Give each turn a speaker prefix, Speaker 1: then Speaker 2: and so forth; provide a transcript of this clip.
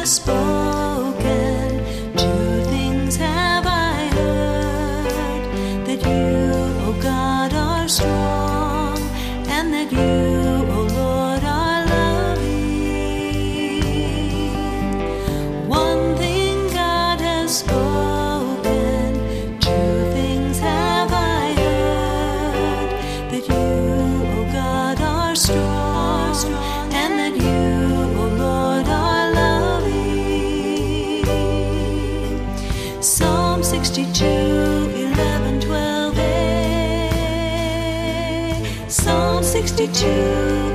Speaker 1: has spoken, true things have I heard, that you, O God, are strong, and that you, O Lord, are loving. One thing God has spoken, true things have I heard, that you, O God, are strong, and that you, O Lord, are loving. Psalm 62, 11, 12a. Psalm 62.